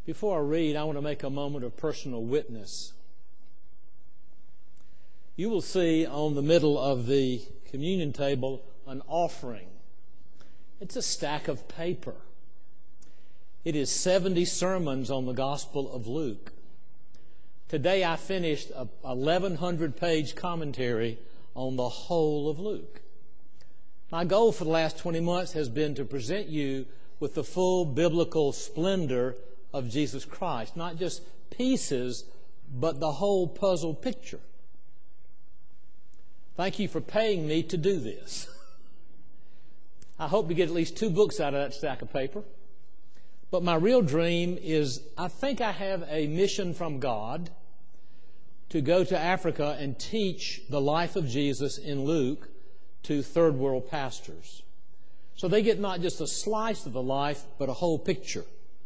Before I read, I want to make a moment of personal witness. You will see on the middle of the communion table an offering. It's a stack of paper. It is 70 sermons on the Gospel of Luke. Today I finished a 1,100-page commentary on the whole of Luke. My goal for the last 20 months has been to present you with the full biblical splendor of Jesus Christ, not just pieces, but the whole puzzle picture. Thank you for paying me to do this. I hope to get at least 2 books out of that stack of paper. But my real dream is, I think I have a mission from God to go to Africa and teach the life of Jesus in Luke to third world pastors. So they get not just a slice of the life, but a whole picture.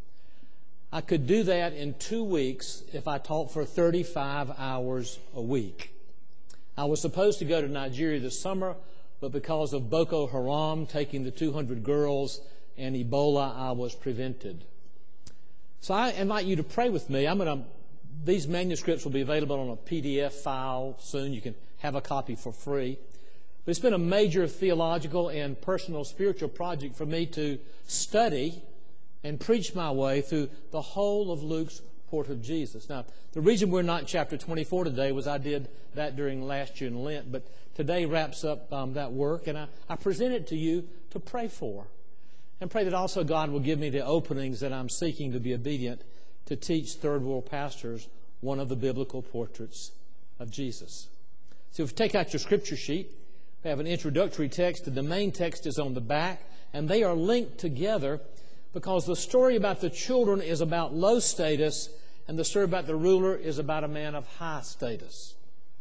I could do that in 2 weeks if I taught for 35 hours a week. I was supposed to go to Nigeria this summer, but because of Boko Haram taking the 200 girls and Ebola, I was prevented. So I invite you to pray with me. These manuscripts will be available on a PDF file soon. You can have a copy for free. But it's been a major theological and personal spiritual project for me to study and preach my way through the whole of Luke's portrait of Jesus. Now, the reason we're not in chapter 24 today was I did that during last year in Lent, but today wraps up that work, and I present it to you to pray for. And pray that also God will give me the openings that I'm seeking to be obedient to teach third world pastors one of the biblical portraits of Jesus. So if you take out your scripture sheet, we have an introductory text, and the main text is on the back, and they are linked together because the story about the children is about low status, and the story about the ruler is about a man of high status.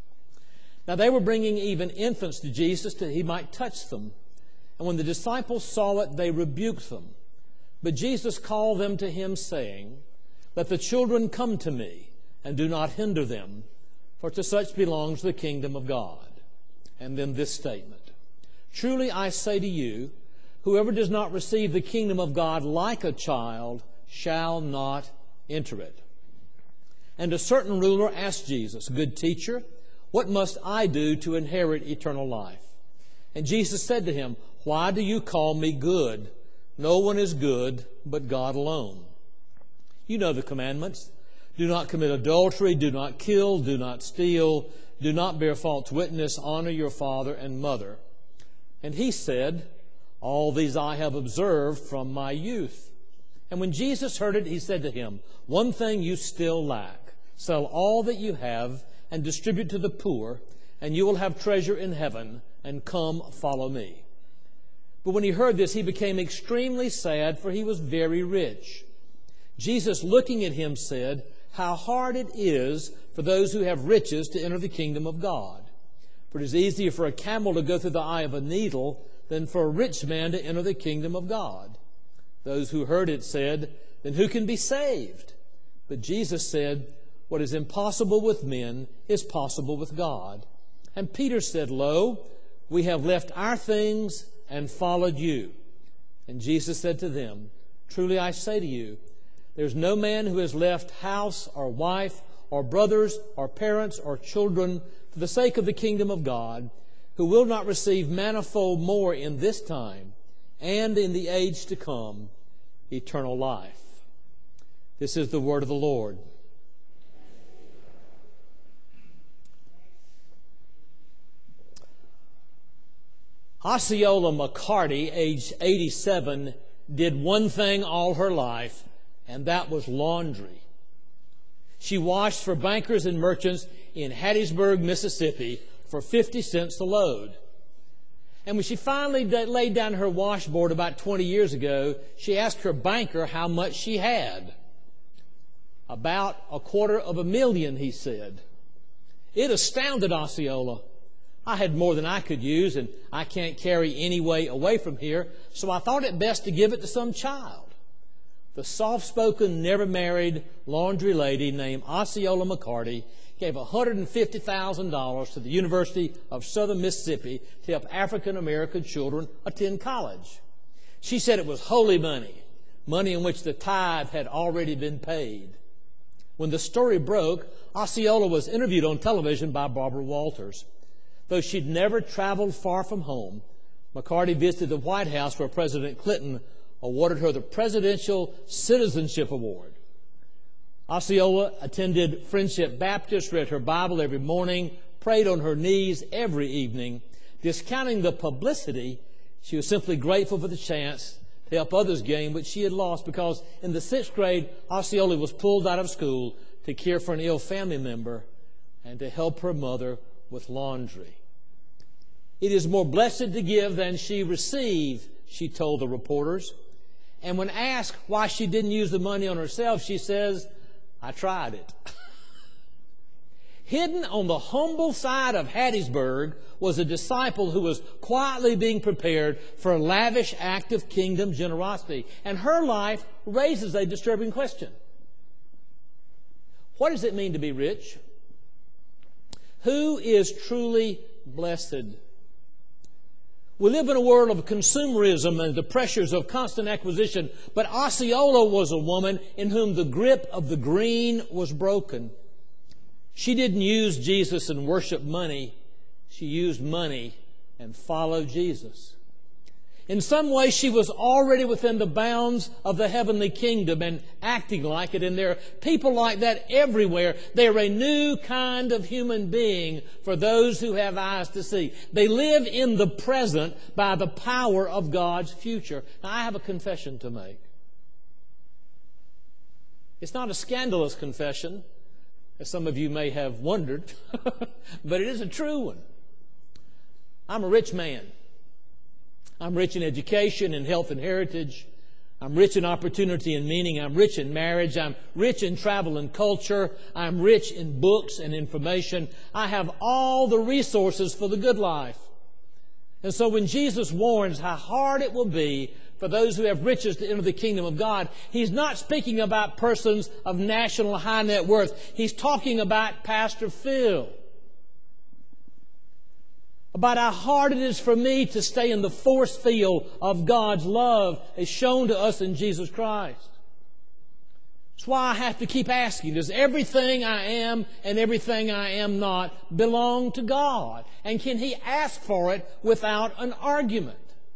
Now, they were bringing even infants to Jesus that he might touch them. And when the disciples saw it, they rebuked them. But Jesus called them to him, saying, "Let the children come to me, and do not hinder them, for to such belongs the kingdom of God." And then this statement, "Truly I say to you, whoever does not receive the kingdom of God like a child shall not enter it." And a certain ruler asked Jesus, "Good teacher, what must I do to inherit eternal life?" And Jesus said to him, "Why do you call me good? No one is good but God alone. You know the commandments. Do not commit adultery, do not kill, do not steal, do not bear false witness, honor your father and mother." And he said, "All these I have observed from my youth." And when Jesus heard it, he said to him, "One thing you still lack. Sell all that you have and distribute to the poor, and you will have treasure in heaven, and come follow me." But when he heard this, he became extremely sad, for he was very rich. Jesus, looking at him, said, "How hard it is for those who have riches to enter the kingdom of God. For it is easier for a camel to go through the eye of a needle than for a rich man to enter the kingdom of God." Those who heard it said, "Then who can be saved?" But Jesus said, "What is impossible with men is possible with God." And Peter said, "Lo, we have left our things and followed you." And Jesus said to them, "Truly I say to you, there's no man who has left house or wife or brothers or parents or children for the sake of the kingdom of God, who will not receive manifold more in this time and in the age to come eternal life." This is the word of the Lord. Osceola McCarty, aged 87, did one thing all her life, and that was laundry. She washed for bankers and merchants in Hattiesburg, Mississippi, for 50 cents a load. And when she finally laid down her washboard about 20 years ago, she asked her banker how much she had. "About $250,000, he said. It astounded Osceola. "I had more than I could use, and I can't carry any way away from here, so I thought it best to give it to some child." The soft-spoken, never-married laundry lady named Osceola McCarty gave $150,000 to the University of Southern Mississippi to help African-American children attend college. She said it was holy money. money in which the tithe had already been paid. When the story broke, Osceola was interviewed on television by Barbara Walters. Though she'd never traveled far from home, McCarty visited the White House where President Clinton awarded her the Presidential Citizenship Award. Osceola attended Friendship Baptist, read her Bible every morning, prayed on her knees every evening. Discounting the publicity, she was simply grateful for the chance to help others gain what she had lost, because in the 6th grade, Osceola was pulled out of school to care for an ill family member and to help her mother with laundry. It is more blessed to give than she received, she told the reporters. And when asked why she didn't use the money on herself, she says, "I tried it." Hidden on the humble side of Hattiesburg was a disciple who was quietly being prepared for a lavish act of kingdom generosity. And her life raises a disturbing question. What does it mean to be rich? Who is truly blessed? We live in a world of consumerism and the pressures of constant acquisition, but Osceola was a woman in whom the grip of the green was broken. She didn't use Jesus and worship money. She used money and followed Jesus. In some ways, she was already within the bounds of the heavenly kingdom and acting like it. And there are people like that everywhere. They're a new kind of human being for those who have eyes to see. They live in the present by the power of God's future. Now, I have a confession to make. It's not a scandalous confession, as some of you may have wondered, but it is a true one. I'm a rich man. I'm rich in education and health and heritage. I'm rich in opportunity and meaning. I'm rich in marriage. I'm rich in travel and culture. I'm rich in books and information. I have all the resources for the good life. And so when Jesus warns how hard it will be for those who have riches to enter the kingdom of God, He's not speaking about persons of national high net worth. He's talking about Pastor Phil. About how hard it is for me to stay in the force field of God's love as shown to us in Jesus Christ. That's why I have to keep asking, does everything I am and everything I am not belong to God? And can He ask for it without an argument?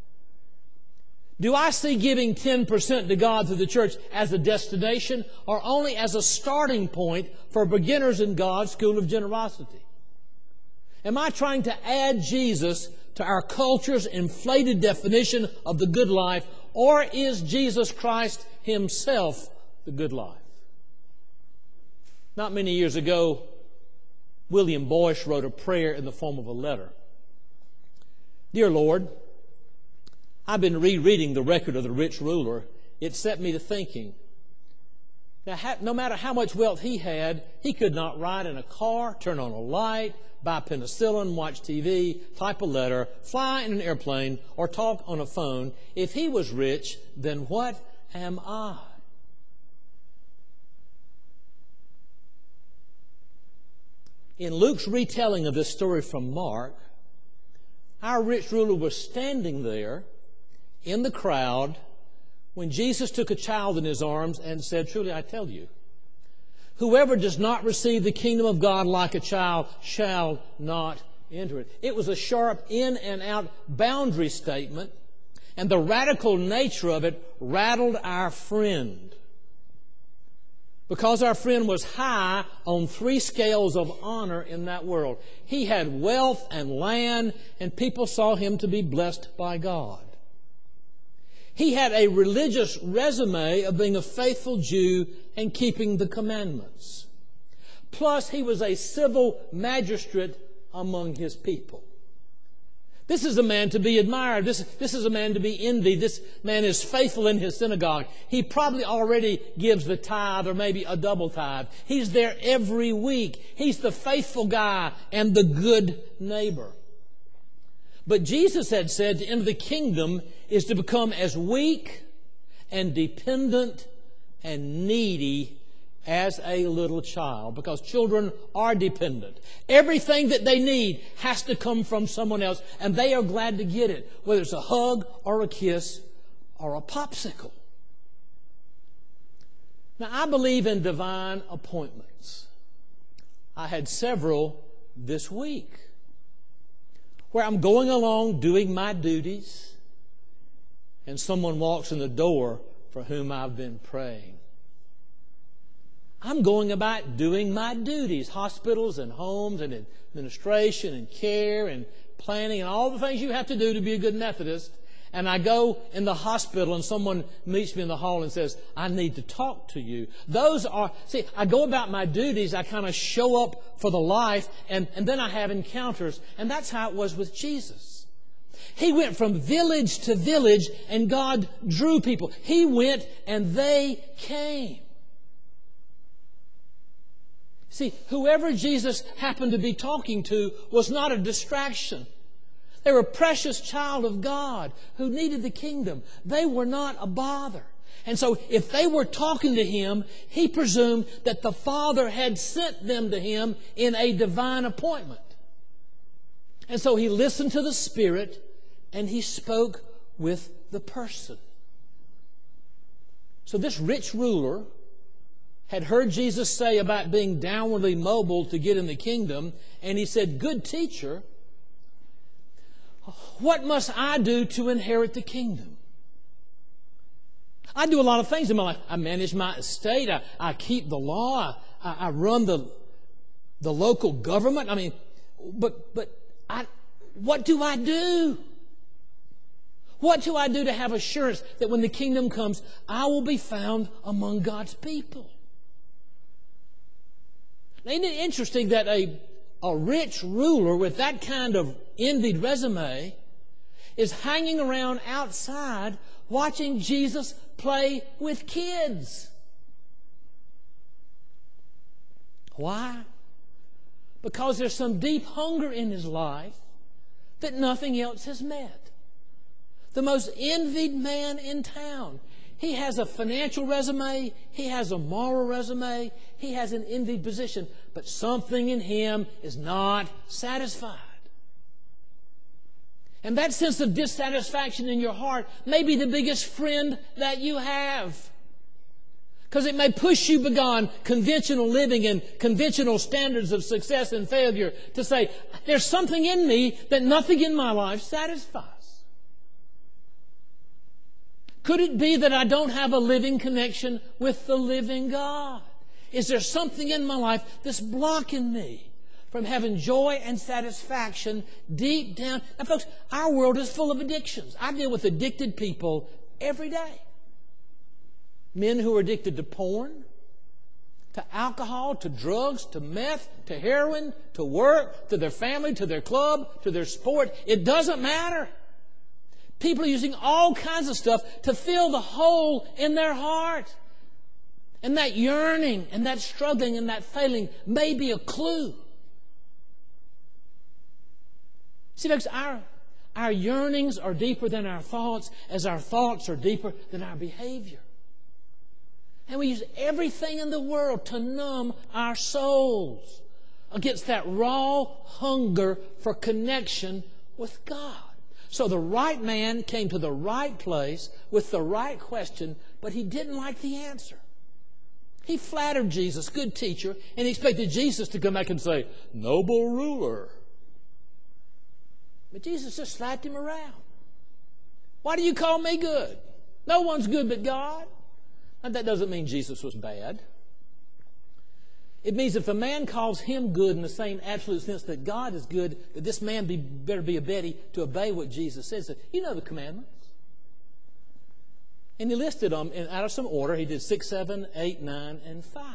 Do I see giving 10% to God through the church as a destination or only as a starting point for beginners in God's school of generosity? Am I trying to add Jesus to our culture's inflated definition of the good life, or is Jesus Christ Himself the good life? Not many years ago, William Boyce wrote a prayer in the form of a letter. Dear Lord, I've been rereading the record of the rich ruler. It set me to thinking. Now, no matter how much wealth he had, he could not ride in a car, turn on a light, buy penicillin, watch TV, type a letter, fly in an airplane, or talk on a phone. If he was rich, then what am I? In Luke's retelling of this story from Mark, our rich ruler was standing there in the crowd when Jesus took a child in His arms and said, "Truly I tell you, whoever does not receive the kingdom of God like a child shall not enter it." It was a sharp in and out boundary statement, and the radical nature of it rattled our friend. Because our friend was high on 3 scales of honor in that world. He had wealth and land, and people saw him to be blessed by God. He had a religious resume of being a faithful Jew and keeping the commandments. Plus, he was a civil magistrate among his people. This is a man to be admired. This is a man to be envied. This man is faithful in his synagogue. He probably already gives the tithe or maybe a double tithe. He's there every week. He's the faithful guy and the good neighbor. But Jesus had said to enter the kingdom is to become as weak and dependent and needy as a little child, because children are dependent. Everything that they need has to come from someone else, and they are glad to get it, whether it's a hug or a kiss or a popsicle. Now, I believe in divine appointments. I had several this week where I'm going along doing my duties and someone walks in the door for whom I've been praying. I'm going about doing my duties, hospitals and homes and administration and care and planning and all the things you have to do to be a good Methodist. And I go in the hospital and someone meets me in the hall and says, I need to talk to you. I go about my duties, I kind of show up for the life, and then I have encounters. And that's how it was with Jesus. He went from village to village and God drew people. He went and they came. See, whoever Jesus happened to be talking to was not a distraction. They were a precious child of God who needed the kingdom. They were not a bother. And so if they were talking to Him, He presumed that the Father had sent them to Him in a divine appointment. And so He listened to the Spirit and He spoke with the person. So this rich ruler had heard Jesus say about being downwardly mobile to get in the kingdom, and he said, "Good teacher, what must I do to inherit the kingdom? I do a lot of things in my life. I manage my estate. I keep the law. I run the local government. I mean, what do I do? What do I do to have assurance that when the kingdom comes, I will be found among God's people?" Now, isn't it interesting that a rich ruler with that kind of envied resume is hanging around outside watching Jesus play with kids? Why? Because there's some deep hunger in his life that nothing else has met. The most envied man in town. He has a financial resume. He has a moral resume. He has an envied position. But something in him is not satisfied. And that sense of dissatisfaction in your heart may be the biggest friend that you have. Because it may push you beyond conventional living and conventional standards of success and failure to say, there's something in me that nothing in my life satisfies. Could it be that I don't have a living connection with the living God? Is there something in my life that's blocking me from having joy and satisfaction deep down? Now, folks, our world is full of addictions. I deal with addicted people every day. Men who are addicted to porn, to alcohol, to drugs, to meth, to heroin, to work, to their family, to their club, to their sport. It doesn't matter. People are using all kinds of stuff to fill the hole in their heart. And that yearning and that struggling and that failing may be a clue. See, folks, our yearnings are deeper than our thoughts, as our thoughts are deeper than our behavior. And we use everything in the world to numb our souls against that raw hunger for connection with God. So the right man came to the right place with the right question, but he didn't like the answer. He flattered Jesus, good teacher, and he expected Jesus to come back and say, noble ruler. But Jesus just slapped him around. Why do you call me good? No one's good but God. Now, that doesn't mean Jesus was bad. It means if a man calls him good in the same absolute sense that God is good, that this man better be a Betty to obey what Jesus says. You know the commandments. And he listed them out of some order. He did 6, 7, 8, 9, and 5.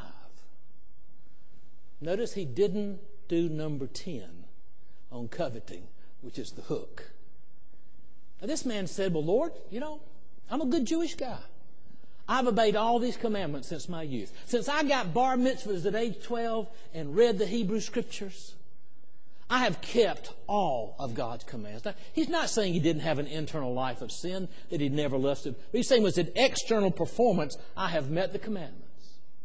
Notice he didn't do number 10 on coveting, which is the hook. Now this man said, well, Lord, I'm a good Jewish guy. I've obeyed all these commandments since my youth. Since I got bar mitzvahs at age 12 and read the Hebrew Scriptures, I have kept all of God's commands. Now, he's not saying he didn't have an internal life of sin, that he'd never lusted. But he's saying with an external performance, I have met the commandments.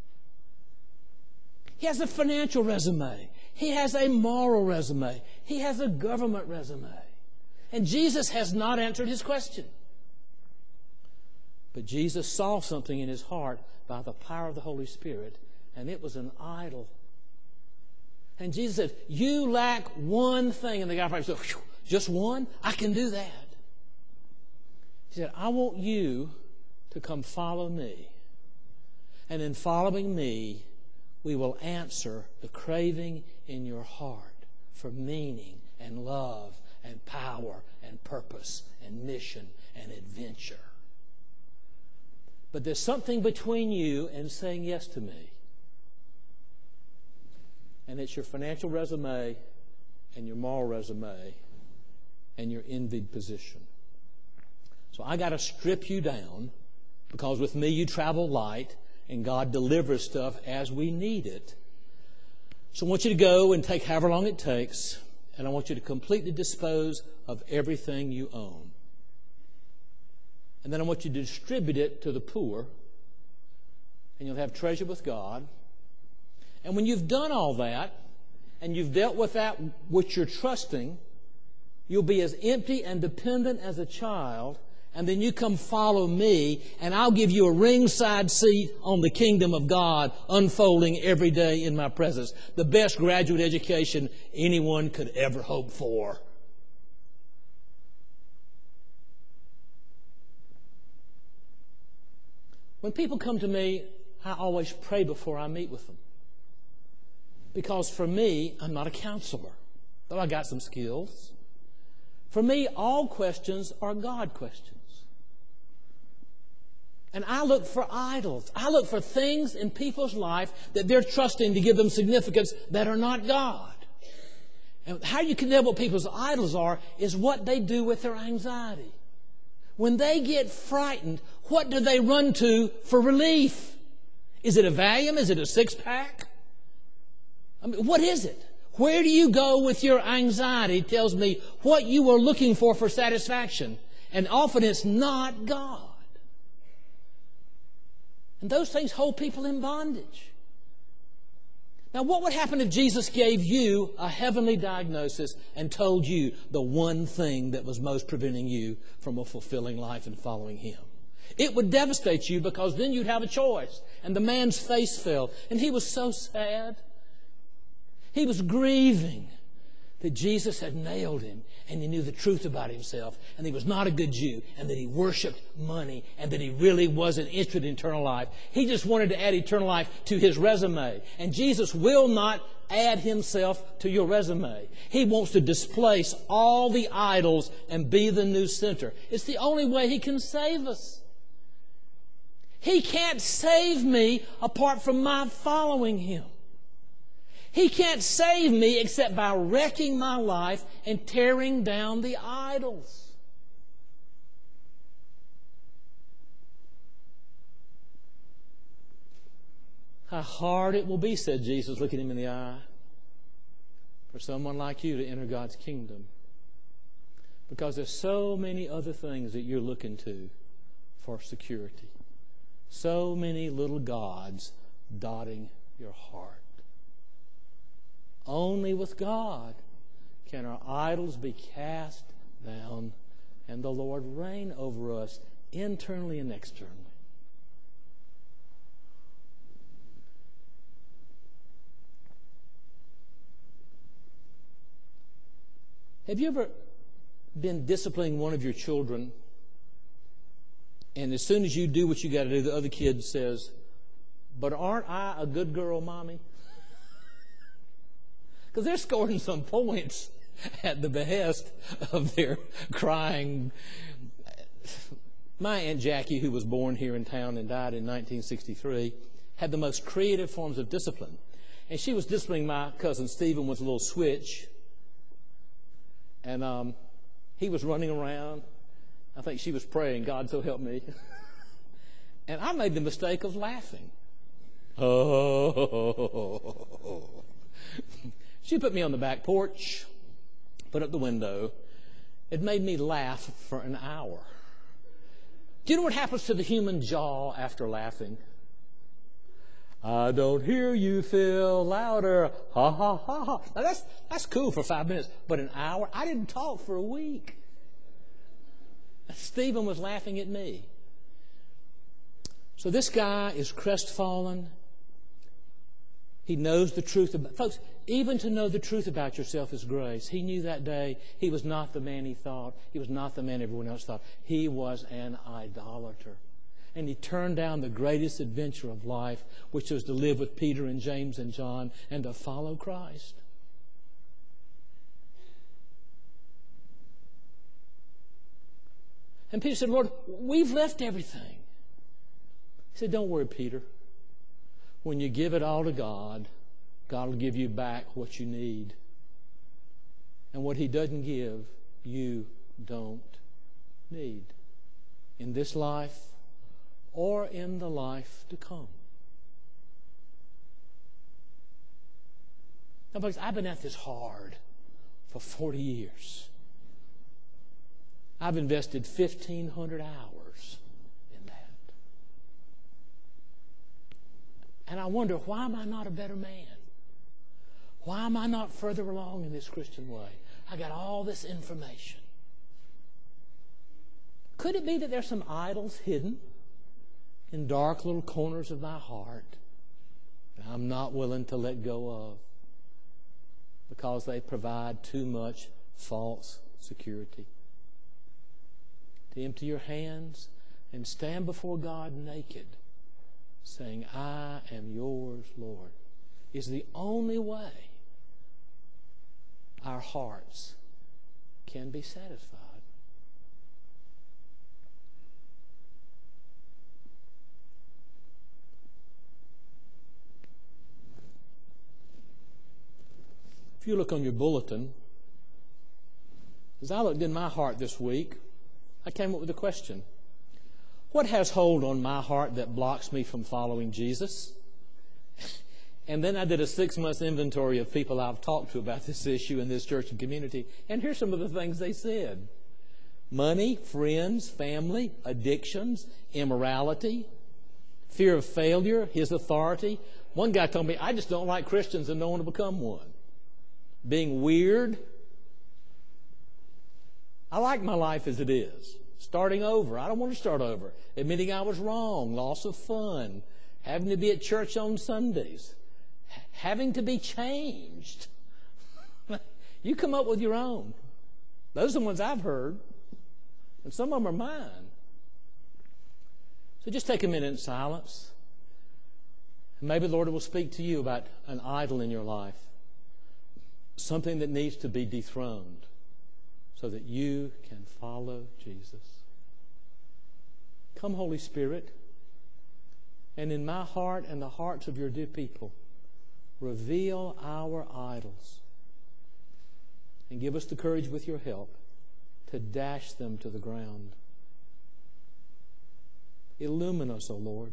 He has a financial resume. He has a moral resume. He has a government resume. And Jesus has not answered his question. But Jesus saw something in his heart by the power of the Holy Spirit, and it was an idol. And Jesus said, you lack one thing. And the guy probably said, just one? I can do that. He said, I want you to come follow me. And in following me, we will answer the craving in your heart for meaning and love and power and purpose and mission and adventure. But there's something between you and saying yes to me. And it's your financial resume and your moral resume and your envied position. So I got to strip you down, because with me you travel light and God delivers stuff as we need it. So I want you to go and take however long it takes, and I want you to completely dispose of everything you own. And then I want you to distribute it to the poor, and you'll have treasure with God. And when you've done all that, and you've dealt with that which you're trusting, you'll be as empty and dependent as a child, and then you come follow me, and I'll give you a ringside seat on the kingdom of God, unfolding every day in my presence. The best graduate education anyone could ever hope for. When people come to me, I always pray before I meet with them. Because for me, I'm not a counselor, though I got some skills. For me, all questions are God questions. And I look for idols. I look for things in people's life that they're trusting to give them significance that are not God. And how you can know what people's idols are is what they do with their anxiety. When they get frightened, what do they run to for relief? Is it a Valium? Is it a six-pack? I mean, what is it? Where do you go with your anxiety? It tells me what you are looking for satisfaction. And often it's not God. And those things hold people in bondage. Now, what would happen if Jesus gave you a heavenly diagnosis and told you the one thing that was most preventing you from a fulfilling life and following Him? It would devastate you, because then you'd have a choice. And the man's face fell, and he was so sad. He was grieving that Jesus had nailed him, and he knew the truth about himself, and he was not a good Jew, and that he worshiped money, and that he really wasn't interested in eternal life. He just wanted to add eternal life to his resume. And Jesus will not add Himself to your resume. He wants to displace all the idols and be the new center. It's the only way He can save us. He can't save me apart from my following Him. He can't save me except by wrecking my life and tearing down the idols. How hard it will be, said Jesus, looking him in the eye, for someone like you to enter God's kingdom. Because there's so many other things that you're looking to for security. So many little gods dotting your heart. Only with God can our idols be cast down and the Lord reign over us internally and externally. Have you ever been disciplining one of your children, and as soon as you do what you got to do, the other kid says, "But aren't I a good girl, Mommy?" Because they're scoring some points at the behest of their crying. My Aunt Jackie, who was born here in town and died in 1963, had the most creative forms of discipline. And she was disciplining my cousin Stephen with a little switch. And he was running around. I think she was praying, "God, so help me." And I made the mistake of laughing. Oh. She put me on the back porch, put up the window. It made me laugh for an hour. Do you know what happens to the human jaw after laughing? "I don't hear you, Phil. Louder. Ha, ha, ha, ha." Now that's cool for 5 minutes, but an hour? I didn't talk for a week. Stephen was laughing at me. So this guy is crestfallen. He knows the truth about... Folks, even to know the truth about yourself is grace. He knew that day he was not the man he thought. He was not the man everyone else thought. He was an idolater. And he turned down the greatest adventure of life, which was to live with Peter and James and John and to follow Christ. And Peter said, Lord, we've left everything. He said, don't worry, Peter. When you give it all to God, God will give you back what you need. And what He doesn't give, you don't need. In this life or in the life to come. Now, folks, I've been at this hard for 40 years. I've invested 1,500 hours in that. And I wonder, why am I not a better man? Why am I not further along in this Christian way? I got all this information. Could it be that there's some idols hidden in dark little corners of my heart that I'm not willing to let go of because they provide too much false security? To empty your hands and stand before God naked, saying, I am yours, Lord, is the only way our hearts can be satisfied. If you look on your bulletin, as I looked in my heart this week, I came up with a question. What has hold on my heart that blocks me from following Jesus? And then I did a 6-month inventory of people I've talked to about this issue in this church and community. And here's some of the things they said. Money, friends, family, addictions, immorality, fear of failure, his authority. One guy told me, I just don't like Christians and don't want to become one. Being weird. I like my life as it is. Starting over. I don't want to start over. Admitting I was wrong. Loss of fun. Having to be at church on Sundays. Having to be changed. You come up with your own. Those are the ones I've heard. And some of them are mine. So just take a minute in silence. And maybe the Lord will speak to you about an idol in your life. Something that needs to be dethroned so that you can follow Jesus. Come, Holy Spirit, and in my heart and the hearts of your dear people, reveal our idols and give us the courage with your help to dash them to the ground. Illumine us, O Lord.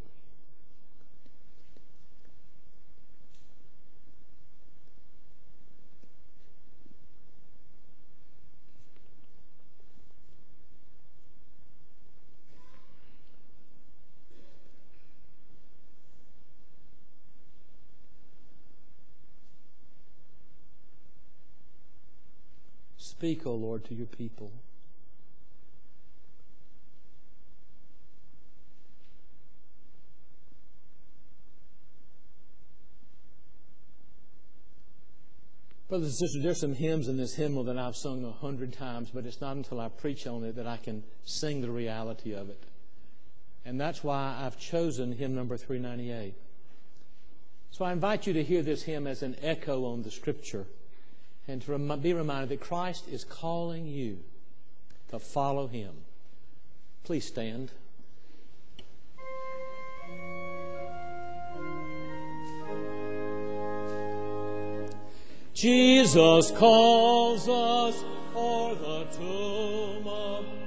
Speak, O Lord, to your people. Brothers and sisters, there's some hymns in this hymnal that I've sung 100 times, but it's not until I preach on it that I can sing the reality of it. And that's why I've chosen hymn number 398. So I invite you to hear this hymn as an echo on the Scripture and to be reminded that Christ is calling you to follow Him. Please stand. Jesus calls us o'er the tomb of